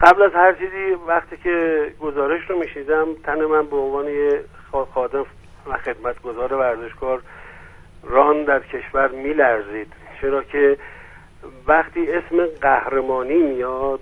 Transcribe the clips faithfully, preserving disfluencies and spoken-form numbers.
قبل از هر چیزی وقتی که گزارش رو میشیدم تن من به عنوان یه خادم و خدمتگزار ورزشکار ران در کشور میلرزید، چرا که وقتی اسم قهرمانی میاد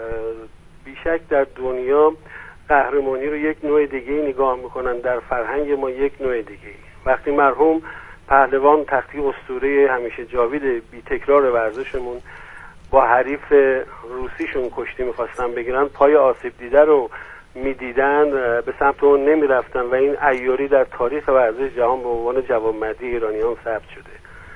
بیشک در دنیا قهرمانی رو یک نوع دیگه نگاه میکنن، در فرهنگ ما یک نوع دیگه. وقتی مرحوم پهلوان تختی اسطوره همیشه جاوید بی تکرار ورزشمون با حریف روسیشون کشتی میخواستن بگیرن، پای آسیب دیده رو میدیدن به سمت اون نمیرفتن و این عیاری در تاریخ ورزش جهان به عنوان جوانمردی ایرانیان ثبت شده.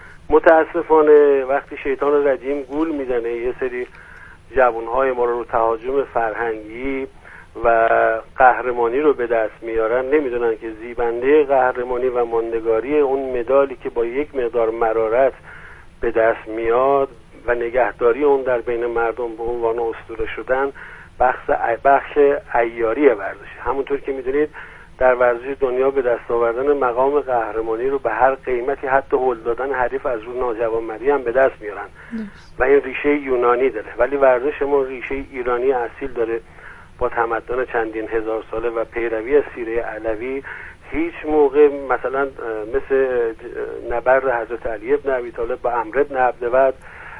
متاسفانه وقتی شیطان رجیم گول میزنه یه سری جوانهای ما رو تهاجم فرهنگی و قهرمانی رو به دست میارن، نمیدونن که زیبنده قهرمانی و ماندگاری اون مدالی که با یک مقدار مرارت به دست میاد و نگهداری اون در بین مردم به عنوان اسطوره شدن بخش بخش عیاری ورزشه. همونطور که میدونید در ورزش دنیا به دست آوردن مقام قهرمانی رو به هر قیمتی، حتی هول دادن حریف از رو ناجوانمردی هم به دست میارن و این ریشه یونانی داره، ولی ورزش ما ریشه ایرانی اصیل داره با تمدن چندین هزار ساله و پیروی از سیره علوی. هیچ موقع مثلا مثل نبرد حضرت علی ابن ابی طالب با عمرو بن عبدود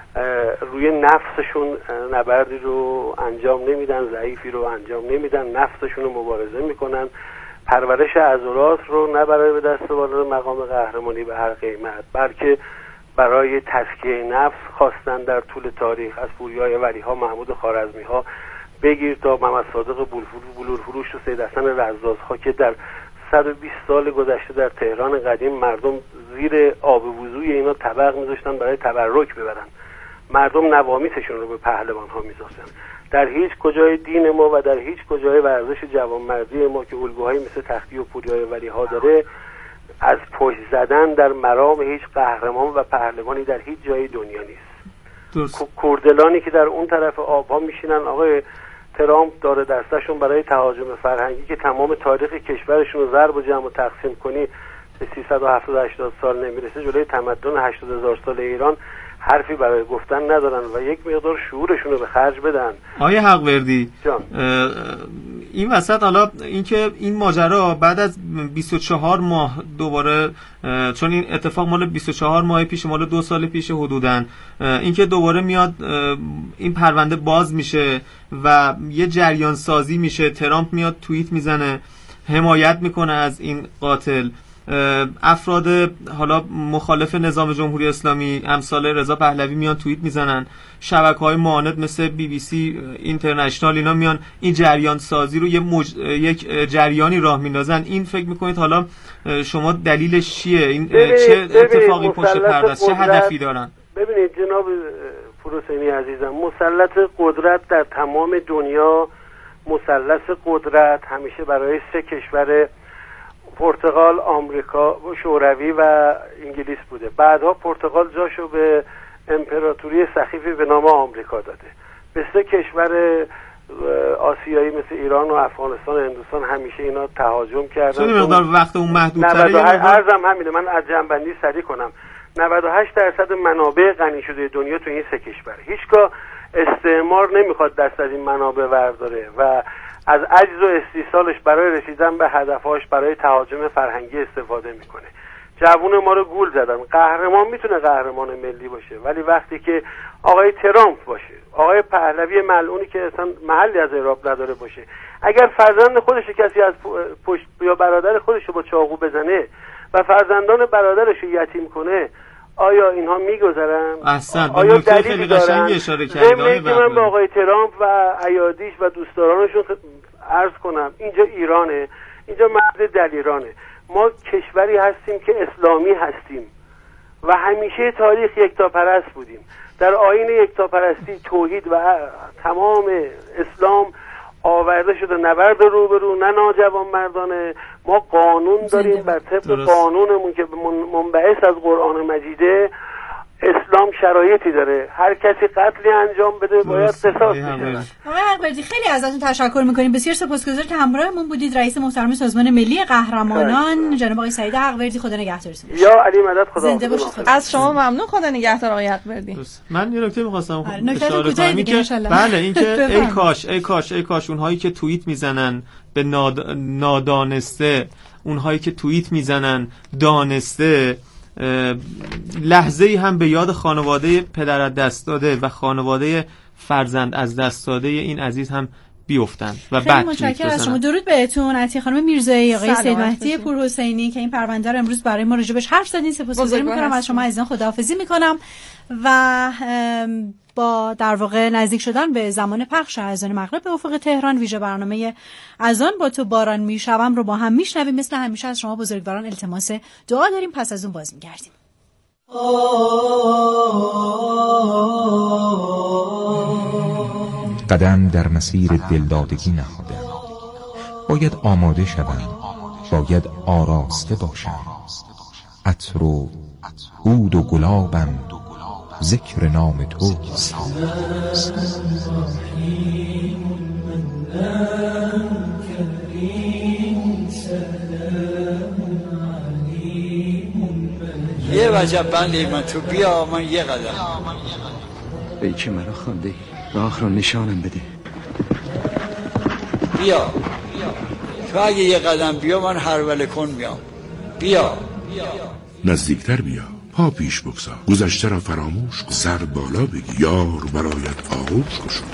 روی نفسشون نبردی رو انجام نمیدن، ضعیفی رو انجام نمیدن، نفسشون رو مبارزه میکنن. پرورش عضلات رو نه برای به دست آوردن مقام قهرمانی به هر قیمت، بلکه برای تزکیه نفس خواستن در طول تاریخ، از پوریای ولیها، محمود خوارزمی ها بگیر تا محمد صادق بلورفروش و سید حسن رزازها که در صد و بیست سال گذشته در تهران قدیم مردم زیر آب وضوی اینا طبق میذاشتن برای تبرک ببرن، مردم نوامیسشون رو به پهلوان ها میذاشتن. در هیچ کجای دین ما و در هیچ کجای ورزش جوانمردی ما که الگوهایی مثل تختی و پوریای ولیها داره، از پشت زدن در مرام هیچ قهرمان و پهلوانی در هیچ جای دنیا نیست. کوردلانی که در اون طرف آبها میشینن، آقای ترامپ داره دستشون برای تهاجم فرهنگی که تمام تاریخ کشورشون رو ضرب و جمع و تقسیم کنی به سیصد و هفتاد هشتاد سال نمیرسه، جلوی تمدن هشتاد هزار سال ایران حرفی برای گفتن ندارن و یک مقدار شعورشون رو به خرج بدن. آیه حقوردی این وسط حالا اینکه این ماجرا بعد از بیست و چهار ماه دوباره، چون این اتفاق مال بیست و چهار ماه پیش، مال دو سال پیش حدوداً، اینکه دوباره میاد این پرونده باز میشه و یه جریان سازی میشه، ترامپ میاد توییت میزنه حمایت میکنه از این قاتل، افراد حالا مخالف نظام جمهوری اسلامی امثال رضا پهلوی میان توییت میزنن، شبکه‌های معاند مثل بی بی سی اینترنشنال اینا میان این جریان سازی رو یه مج... یک جریانی راه میندازن. این فکر میکنید حالا شما دلیلش چیه؟ این ببینید، چه اتفاقی پشت پرده است؟ چه هدفی دارن؟ ببینید جناب فروسینی عزیزم، مسلط قدرت در تمام دنیا، مثلث قدرت همیشه برای سه کشور پرتغال، آمریکا و شوروی و انگلیس بوده. بعدها پرتغال جاشو به امپراتوری سخیفی به نام آمریکا داده. به سه کشور آسیایی مثل ایران و افغانستان و هندوستان همیشه اینا تهاجم کردن. چه مقدار وقت اون محدودتره؟ عرضم همینه، من از جنبندی سریع کنم. نود و هشت درصد منابع غنی شده دنیا تو این سه کشور. هیچگاه استعمار نمیخواد دست از این منابع برداره و از عجز و استیصالش برای رسیدن به هدفهاش برای تهاجم فرهنگی استفاده میکنه. جوون ما رو گول زدن. قهرمان میتونه قهرمان ملی باشه، ولی وقتی که آقای ترامپ باشه، آقای پهلوی ملعونی که اصلا محلی از اعراب نداره باشه، اگر فرزند خودش کسی از پشت یا برادر خودش رو با چاقو بزنه و فرزندان برادرش رو یتیم کنه، آیا اینها میگذرن؟ احسن، آیا دلیلی دارن؟ ضمن که من به آقای ترامپ و ایادیش و دوستدارانشون عرض کنم، اینجا ایرانه، اینجا مرز دلیرانه. ما کشوری هستیم که اسلامی هستیم و همیشه تاریخ یکتاپرست بودیم. در آیین یکتاپرستی توحید و تمام اسلام آورده شده، نبرد روبرو نه ناجوان مردانه. ما قانون داریم بر طبق قانونمون که منبعث از قرآن مجیده. اسلام شرایطی داره، هر کسی قتلی انجام بده باید قصاص بشه. آقای حقوردی خیلی ازتون تشکر میکنیم، بسیار سپاسگزارم که همراهمون بودید. رئیس محترم سازمان ملی قهرمانان جناب آقای سعید حقوردی، خدا نگهدارتون. یا علی مدد، خدا زنده باشید. از شما ممنون، خدا نگهدار آقای حقوردی. من یه نکته می‌خواستم اشاره کنم که بله اینکه ای کاش ای کاش ای کاش اونهایی که توییت میزنن به ناد... نادانسته، اونهایی که توییت میزنن دانسته، لحظه ای هم به یاد خانواده پدر از دست داده و خانواده فرزند از دست داده این عزیز هم بیفتن و بعد خیلی متشکرم از شما. درود بهتون. عطیه خانم میرزایی، آقای سید مهدی پورحسینی که این پرونده رو امروز برای ما راجبش حرف زدین، سپاسگزاری میکنم از شما عزیزان. خداحافظی میکنم و با در واقع نزدیک شدن به زمان پخش اذان مغرب به افق تهران، ویژه برنامه اذان با تو باران میشوم رو با هم میشنویم. مثل همیشه از شما بزرگواران التماس دعا داریم، پس از اون باز میگردیم. قدم در مسیر دلدادگی نهادم، باید آماده شوم، باید آراسته باشم. عطر و عود و گلابم ذکر نام توست. یه وجب بندی من تو بیا، من یه قدم. ای که مرا خونده راه رو نشانم بده. بیا تو اگه یه قدم بیا من هر وله کن میام. بیا نزدیکتر بیا، پا پیش بگذار، گذشته را فراموش کن، سر بالا بگی، یار برایت آغوش کشون.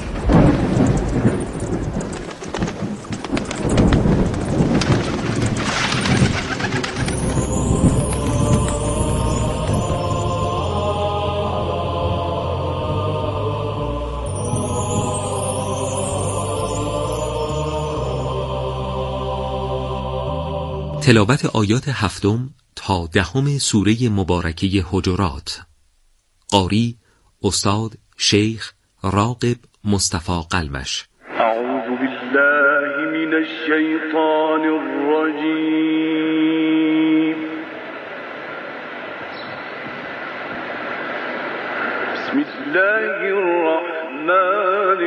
تلاوت آیات هفتم تا دهم سوره مبارکه حجرات. قاری استاد شیخ راغب مصطفی قلمش. اعوذ بالله من الشیطان الرجیم. بسم الله الرحمن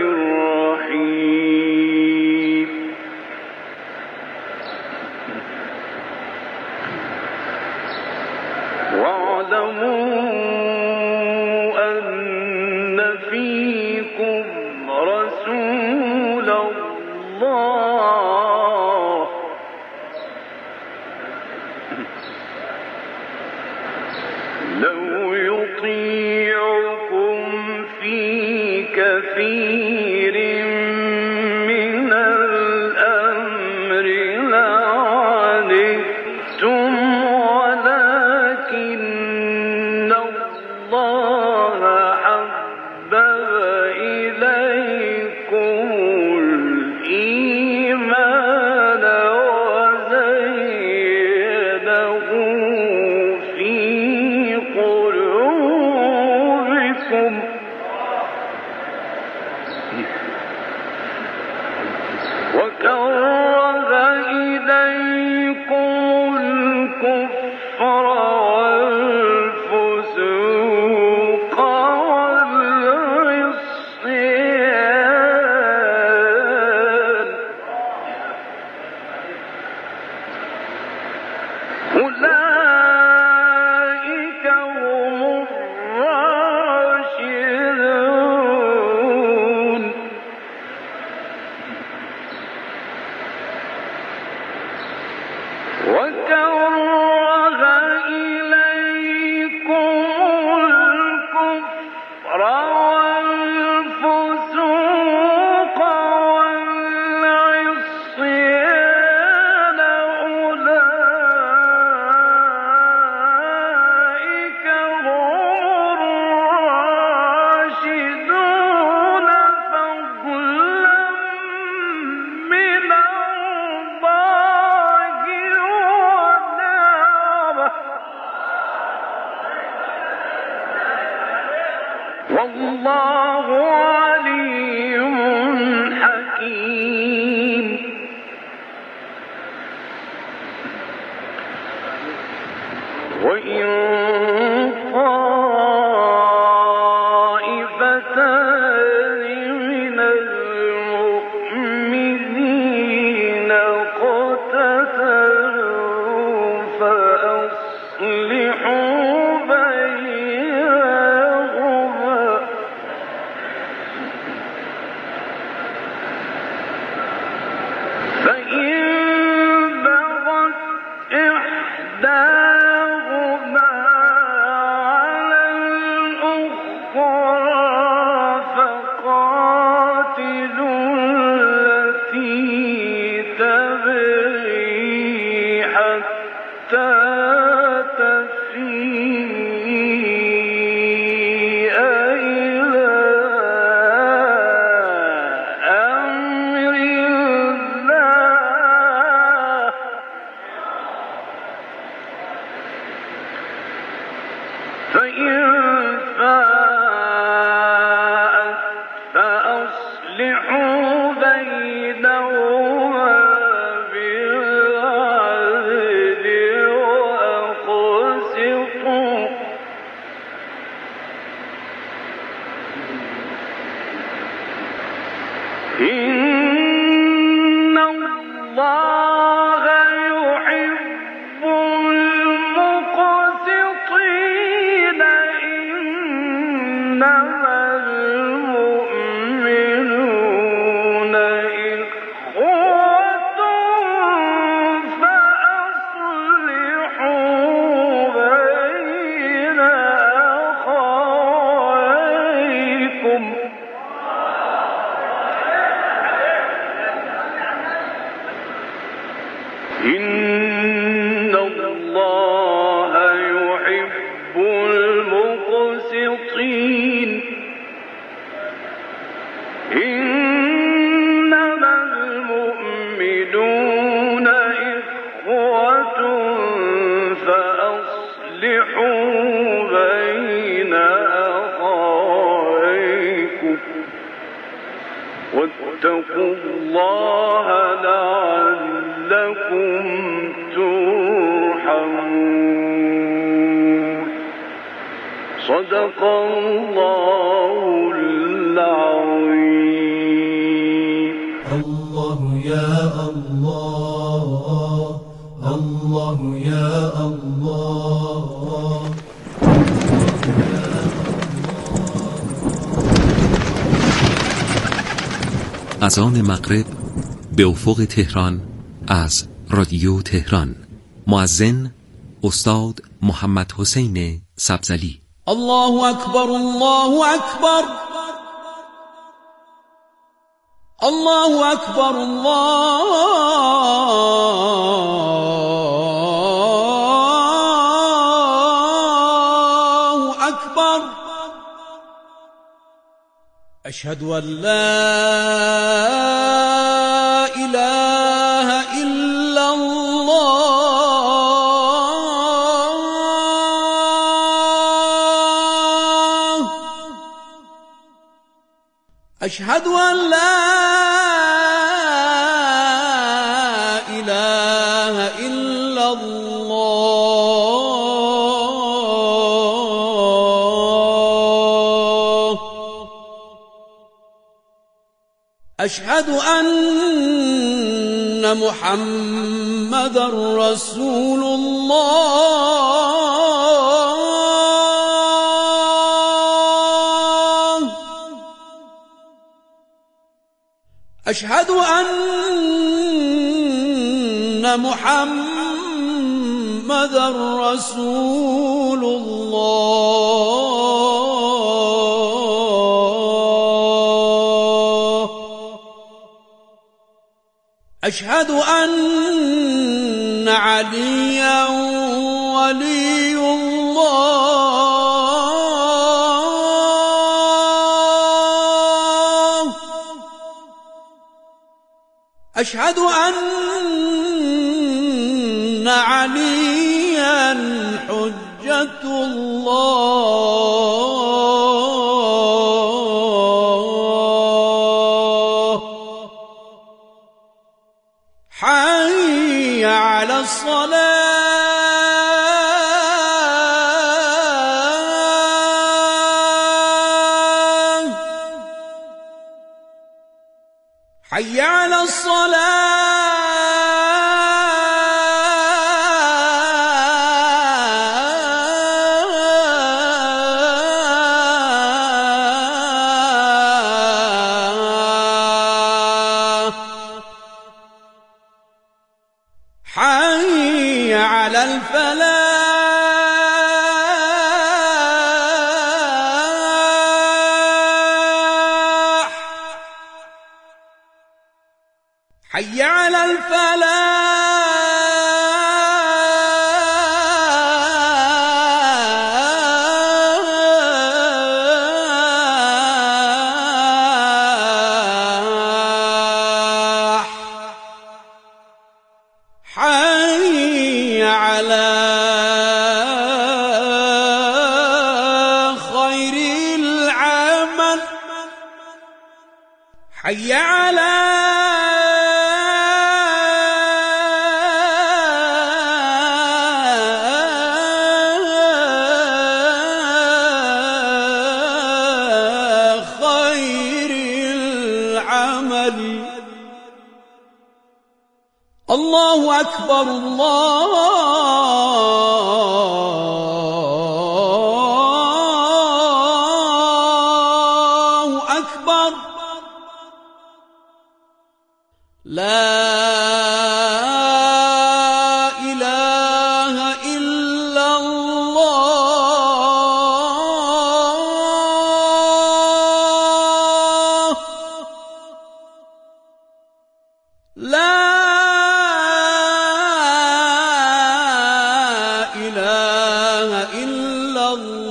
الرحیم. واعلموا أن فيكم رسول الله لو يطيعكم في كثير من الأمر لعنتم من الله ولا واتقوا الله لعلكم ترحمون. صدق الله العظيم. الله يا الله، الله يا الله. اذان مغرب به افق تهران از رادیو تهران. مؤذن استاد محمد حسین سبزلی. الله اکبر، الله اکبر، الله اکبر، الله اکبر. اشهد ان لا اله الا الله. اشهد ان لا اله الا الله. اشهد ان محمد رسول الله. اشهد ان محمد رسول الله. اشهد ان عليا ولي الله. اشهد ان عليا حجة الله. حي على الصلاة، حي على الصلاة. على الفلاح حي على الفلاح حي على خير العمل حي على خير العمل الله أكبر الله أكبر لا إله إلا الله لا إله إلا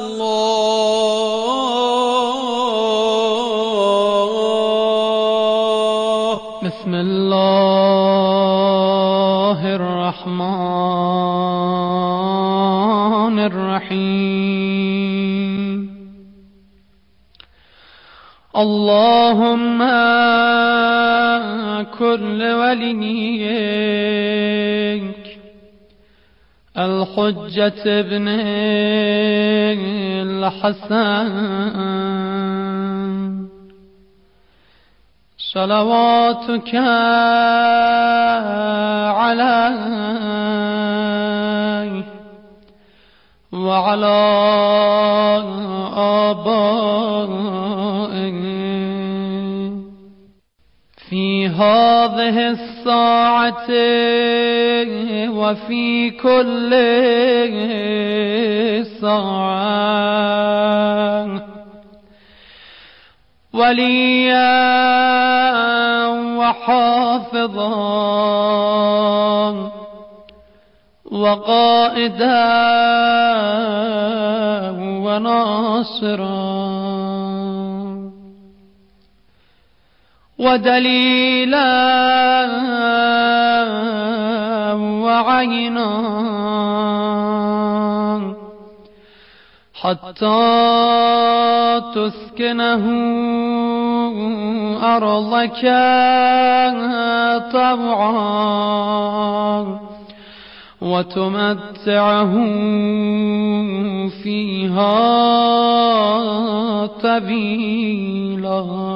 الله بسم الله الرحمن الرحيم اللهم كل وليك الحجة ابن الحسن صلواتك عليه وعلى آبائه في هذه الساعة وفي كل ساعة وليا وحافظا وقائدا وناصرا ودليلا وعينا حتى تسكنه أرضك طوعا وتمتعه فيها طويلا.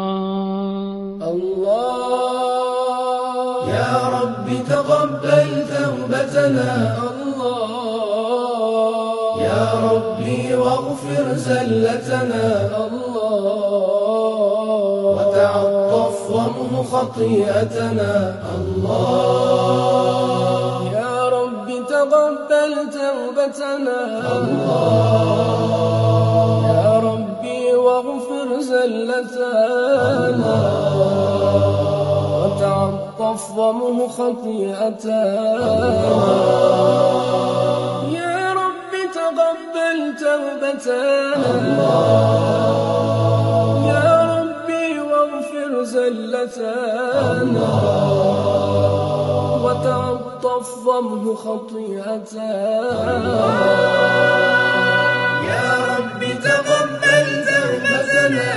الله يا رب تقبل توبتنا، الله يا ربي واغفر زلتنا، الله وتعطف وامه خطيئتنا، الله يا رب تقبل توبتنا، الله يا ربي واغفر زلتنا، وتعطف وامه خطيئتنا، يا رب تقبل توبتنا، يا ربي واغفر زلتنا، وتعطف وامه خطيئتنا، يا رب تقبل توبتنا،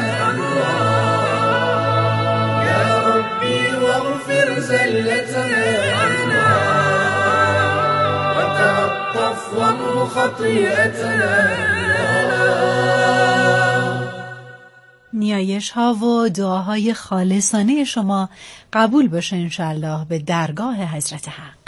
يا ربي واغفر زلتنا، وتعطف وامه خطيئتنا. نیایش ها و دعاهای خالصانه شما قبول باشه انشالله به درگاه حضرت حق.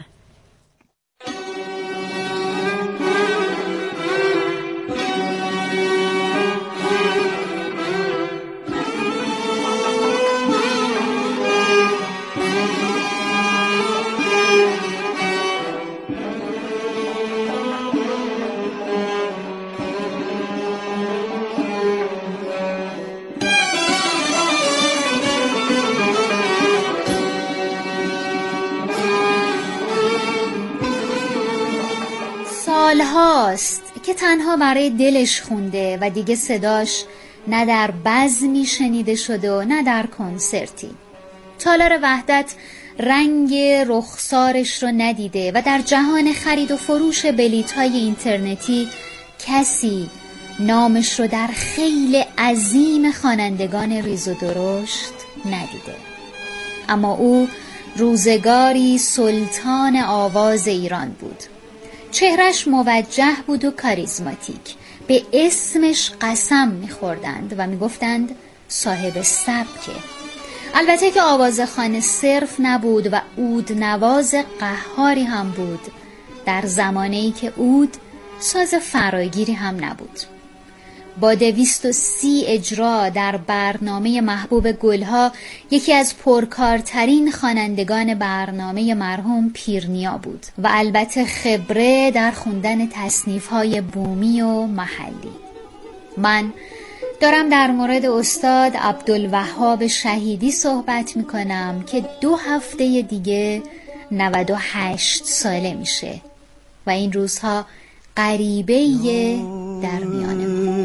سالهاست که تنها برای دلش خونده و دیگه صداش نه در بزمی شنیده شده و نه در کنسرتی. تالار وحدت رنگ رخسارش رو ندیده و در جهان خرید و فروش بلیط‌های اینترنتی کسی نامش رو در خیل عظیم خوانندگان ریز و درشت ندیده. اما او روزگاری سلطان آواز ایران بود. چهرش موجه بود و کاریزماتیک. به اسمش قسم می‌خوردند و می‌گفتند صاحب سبکه. البته که آوازخوان صرف نبود و عود نواز قهاری هم بود، در زمانه‌ای که عود ساز فراگیری هم نبود. با دویست و سی اجرا در برنامه محبوب گلها یکی از پرکارترین خوانندگان برنامه مرحوم پیرنیا بود و البته خبره در خوندن تصنیف‌های بومی و محلی. من دارم در مورد استاد عبدالوهاب شهیدی صحبت میکنم که دو هفته دیگه نود و هشت ساله میشه و این روزها غریبه‌ایه در میان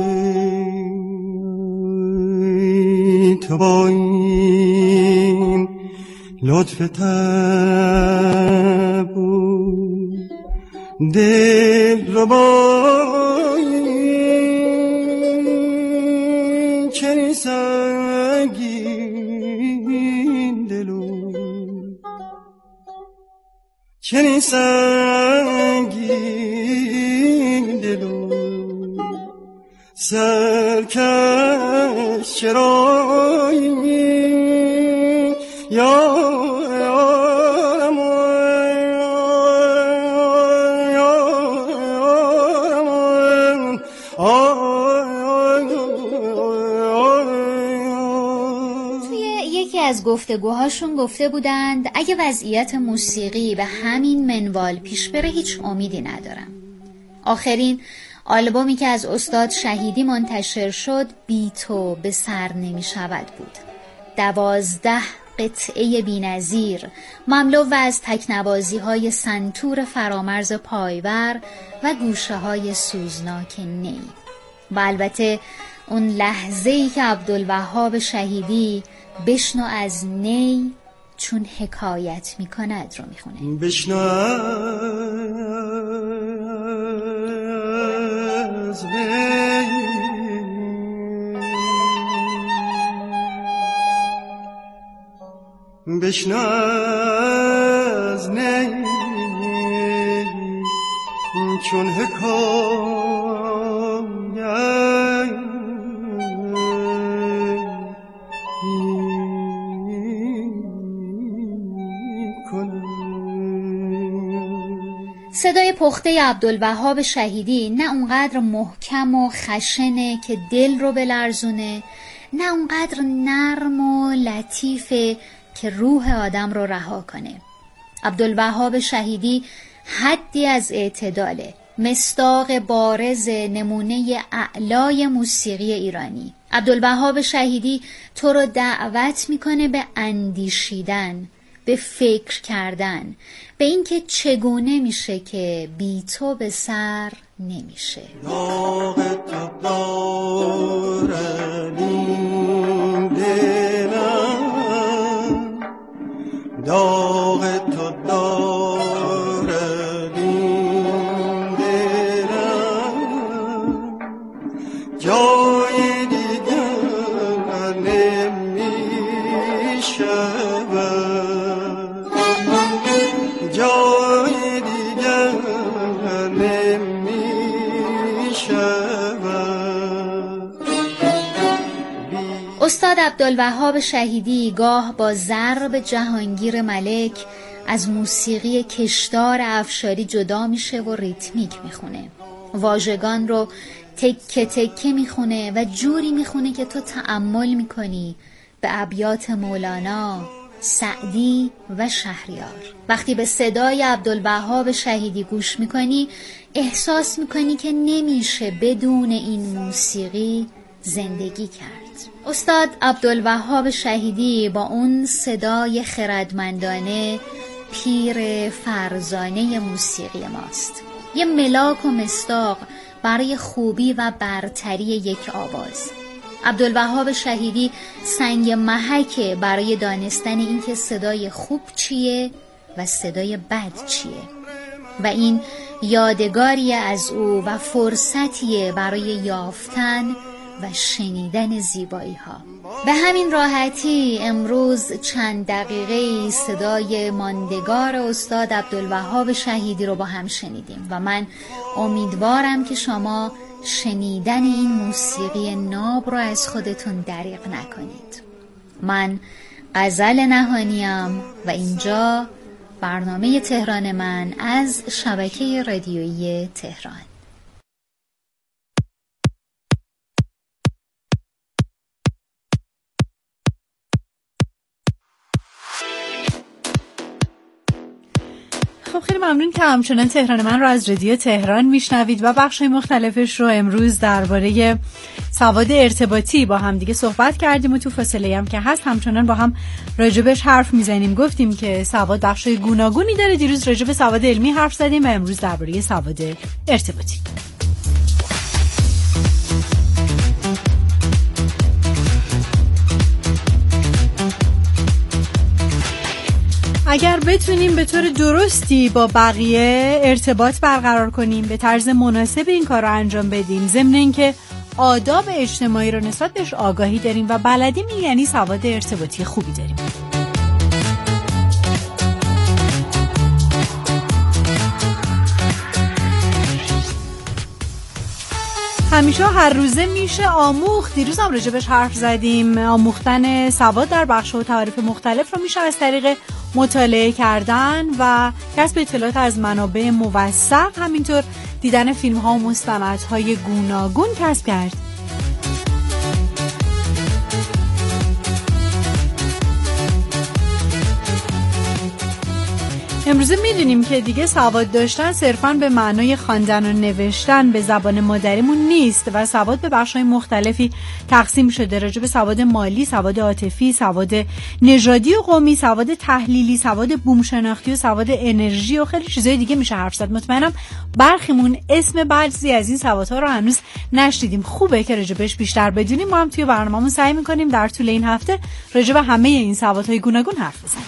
تو با این لطف تبو دل رو با این چنین سنگین دلو چنین سنگین دلو سرکش چرایی یا از گفتگوهاشون گفته بودند اگه وضعیت موسیقی به همین منوال پیش بره هیچ امیدی ندارم. آخرین آلبومی که از استاد شهیدی منتشر شد بی تو به سر نمی شود بود. دوازده قطعه بی‌نظیر مملو از تکنوازی های سنتور فرامرز پایور و گوشه های سوزناک نی و البته اون لحظه‌ای که عبدالوهاب شهیدی بشنو از نی چون حکایت میکند رو میخونه. بشنو از نی بشنو از نی چون حکایت صدای پخته عبدالوهاب شهیدی نه اونقدر محکم و خشنه که دل رو بلرزونه، نه اونقدر نرم و لطیفه که روح آدم رو رها کنه. عبدالوهاب شهیدی حدی از اعتداله، مصداق بارز نمونه اعلای موسیقی ایرانی. عبدالوهاب شهیدی تو رو دعوت میکنه به اندیشیدن، به فکر کردن، به اینکه چگونه میشه که بی تو به سر نمیشه. داغ تو دارد این دلم، داغ تو دارد این دلم، جای دیگر نمیشه جای دیگر نمی‌شود. استاد عبدالوهاب شهیدی گاه با ضرب جهانگیر ملک از موسیقی کشدار افشاری جدا میشه و ریتمیک میخونه. واژگان رو تکه تکه میخونه و جوری میخونه که تو تأمل میکنی به ابیات مولانا، سعدی و شهریار. وقتی به صدای عبدالوهاب شهیدی گوش میکنی احساس میکنی که نمیشه بدون این موسیقی زندگی کرد. استاد عبدالوهاب شهیدی با اون صدای خردمندانه پیر فرزانه موسیقی ماست. یه ملاک و مصداق برای خوبی و برتری یک آواز. عبدالوهاب شهیدی سنگ محکه برای دانستن اینکه صدای خوب چیه و صدای بد چیه و این یادگاری از او و فرصتیه برای یافتن و شنیدن زیبایی ها. به همین راحتی امروز چند دقیقه صدای ماندگار استاد عبدالوهاب شهیدی رو با هم شنیدیم و من امیدوارم که شما شنیدن این موسیقی ناب رو از خودتون دریغ نکنید. من غزل نهانیم و اینجا برنامه تهران من از شبکه رادیویی تهران. خب خیلی ممنون که همچنان تهران من رو از رادیو تهران میشنوید و بخش‌های مختلفش رو امروز درباره سواد ارتباطی با هم دیگه صحبت کردیم و تو فاصله هم که هست همچنان با هم راجبش حرف میزنیم. گفتیم که سواد بخش‌های گوناگونی داره. دیروز راجب سواد علمی حرف زدیم و امروز درباره سواد ارتباطی. اگر بتونیم به طور درستی با بقیه ارتباط برقرار کنیم، به طرز مناسب این کار رو انجام بدیم، ضمن اینکه آداب اجتماعی رو نسبت بهش آگاهی داریم و بلدیم، این یعنی سواد ارتباطی خوبی داریم. همیشه هر روزه میشه آموخت. دیروز هم راجبش حرف زدیم. آموختن سواد در بخش و تعریف مختلف رو میشه از طریق مطالعه کردن و کسب اطلاعات از منابع موثق، همینطور دیدن فیلم ها و مستندهای گوناگون کسب کرد. امروزه میدونیم که دیگه سواد داشتن صرفاً به معنای خواندن و نوشتن به زبان مادریمون نیست و سواد به بخش‌های مختلفی تقسیم شده. راجع به سواد مالی، سواد عاطفی، سواد نژادی و قومی، سواد تحلیلی، سواد بوم شناختی و سواد انرژی و خیلی چیزای دیگه میشه حرف زد. مطمئنم برخیمون اسم بعضی از این سوادها رو هنوز نشنیدیم. خوبه که راجع بهش بیشتر بدونیم. ما هم توی برنامه‌مون سعی می‌کنیم در طول این هفته راجع به همه این سوادهای گوناگون حرف بزنیم.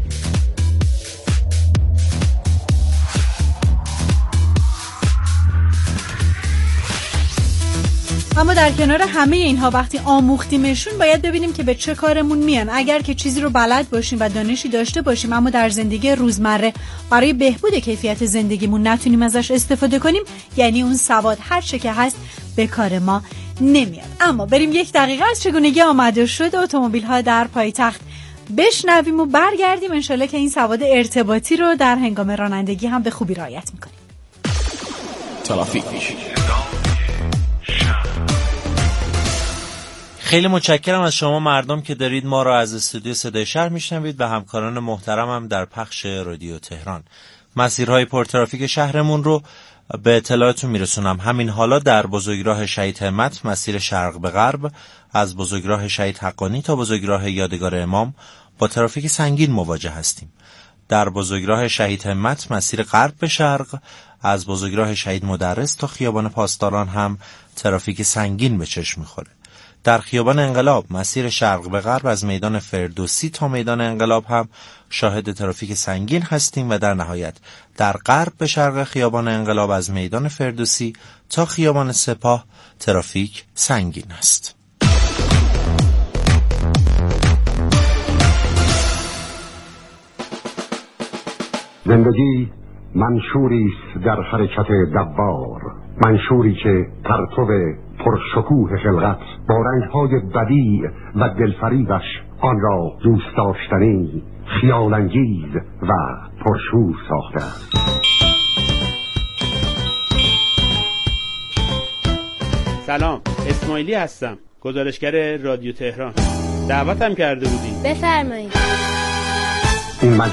اما در کنار همه اینها وقتی آموختیمشون باید ببینیم که به چه کارمون میان. اگر که چیزی رو بلد باشیم و دانشی داشته باشیم اما در زندگی روزمره برای بهبود کیفیت زندگیمون نتونیم ازش استفاده کنیم، یعنی اون سواد هر چه که هست به کار ما نمیاد. اما بریم یک دقیقه از چگونگی آمده شد اتومبیل ها در پایتخت بشنویم و برگردیم انشالله که این سواد ارتباطی رو در هنگام رانندگی هم به خوبی رعایت میکنیم. ترافیک. خیلی متشکرم از شما مردم که دارید ما را از استودیو صدای شهر میشنوید و همکاران محترمم در پخش رادیو تهران. مسیرهای پرترافیک شهرمون رو به اطلاعتون میرسونم. همین حالا در بزرگراه شهید همت مسیر شرق به غرب از بزرگراه شهید حقانی تا بزرگراه یادگار امام با ترافیک سنگین مواجه هستیم. در بزرگراه شهید همت مسیر غرب به شرق از بزرگراه شهید مدرس تا خیابان پاسداران هم ترافیک سنگین به چشم میخوره. در خیابان انقلاب مسیر شرق به غرب از میدان فردوسی تا میدان انقلاب هم شاهد ترافیک سنگین هستیم و در نهایت در غرب به شرق خیابان انقلاب از میدان فردوسی تا خیابان سپاه ترافیک سنگین است. زندگی منشوری است در حرکت دوار، منشوری که پرتو پرشکوه خلقت با رنگ‌های بدیع و دلفریبش آن را دوست داشتنی، خیال‌انگیز و پرشور ساخته است. سلام، اسماعیلی هستم، گزارشگر رادیو تهران. دعوتم کرده بودین. بفرمایید. این